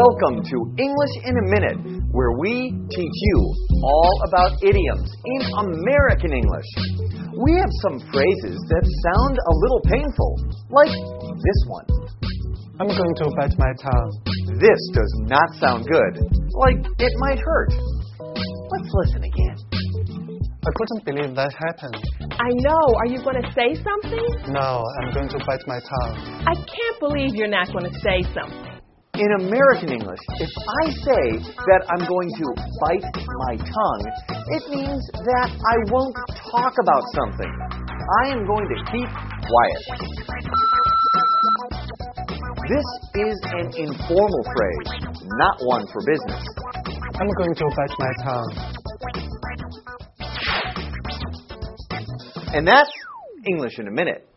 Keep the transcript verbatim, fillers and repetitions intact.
Welcome to English in a Minute, where we teach you all about idioms in American English. We have some phrases that sound a little painful, like this one. I'm going to bite my tongue. This does not sound good, like it might hurt. Let's listen again. I couldn't believe that happened. I know. Are you going to say something? No, I'm going to bite my tongue. I can't believe you're not going to say something. In American English, if I say that I'm going to bite my tongue, it means that I won't talk about something. I am going to keep quiet. This is an informal phrase, not one for business. I'm going to bite my tongue. And that's English in a Minute.